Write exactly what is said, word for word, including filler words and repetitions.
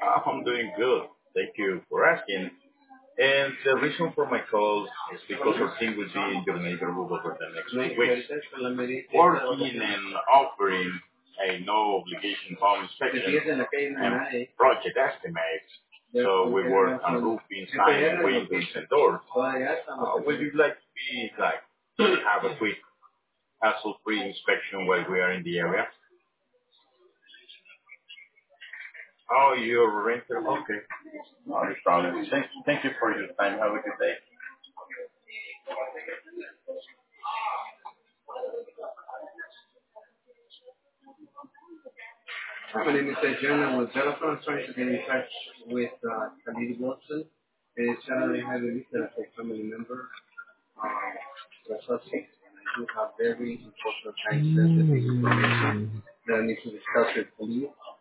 Uh, I'm doing good. Thank you for asking. And the reason for my call is because our team will be in your neighborhood over the next few weeks, working and offering a no obligation home inspection and project estimates. So we work on roofing, siding, windows, and doors. Uh, would you like to be like have a quick hassle-free inspection while we are in the area? Oh, you're a renter? Okay. Not a problem. Thank, thank you for your time. Have a good day. Hi, my name is uh, John with Telephone. I'm trying to get in touch with uh, Khalid Wilson. And it's generally have you listed as a family member, um, or associate. And I do have very important time sensitive information that I need to discuss with Khalid.